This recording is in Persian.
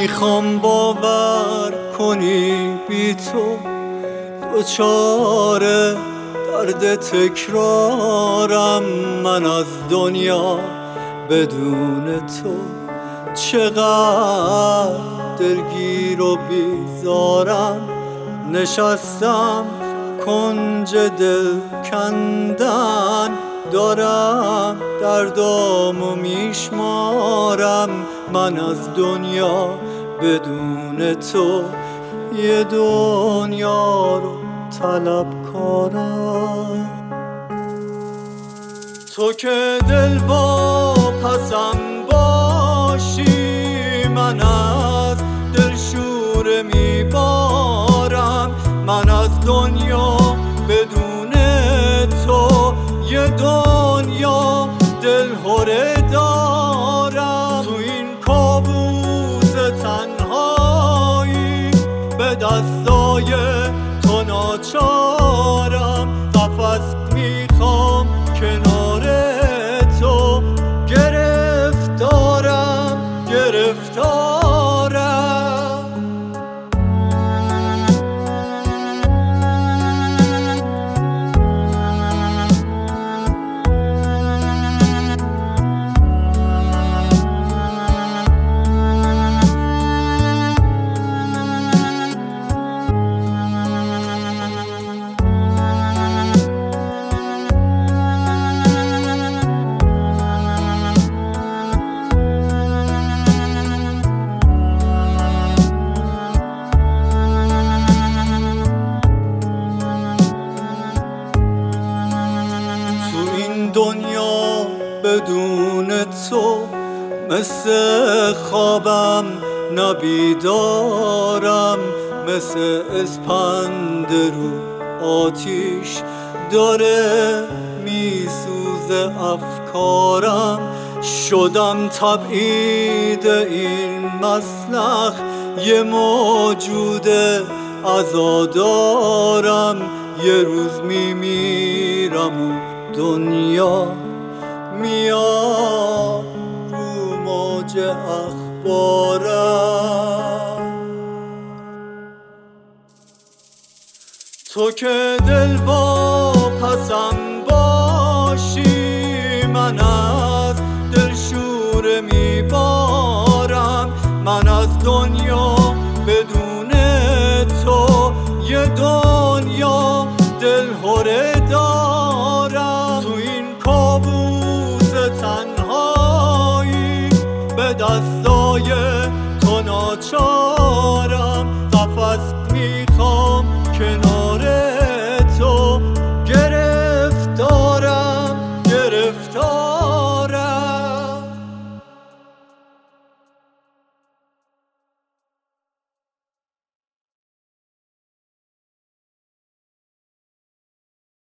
میخوام باور کنی بی تو دچار درد تکرارم. من از دنیا بدون تو چقدر دلگیر و بیزارم. نشستم کنج دل کندن، دارم دردامو میشمارم. من از دنیا بدون تو یه دنیا رو طلب کارم. تو که دل با پسم باشی، من از دل شوره میبارم. من از دنیا بدون تو یه دنیا دلهره دارم. تو این کابوس تنهایی به دستای تو ناچارم. قفس میخوام کنار تو، گرفتارم. دنیا بدون تو مثل خوابم نبیدارم. مثل اسپند رو آتیش داره میسوزه افکارم. شدم تبعید این مسلخ، یه موجود عزادارم. یه روز میمیرم و دنیا میاد رو موج اخبارم. تو که دل با پسم باشی، من از دل شوره میبارم. من از دنیا بدون تو یه دنیا دلهره دارم. تو این کابوس تنهایی به دستای تو ناچارم. قفس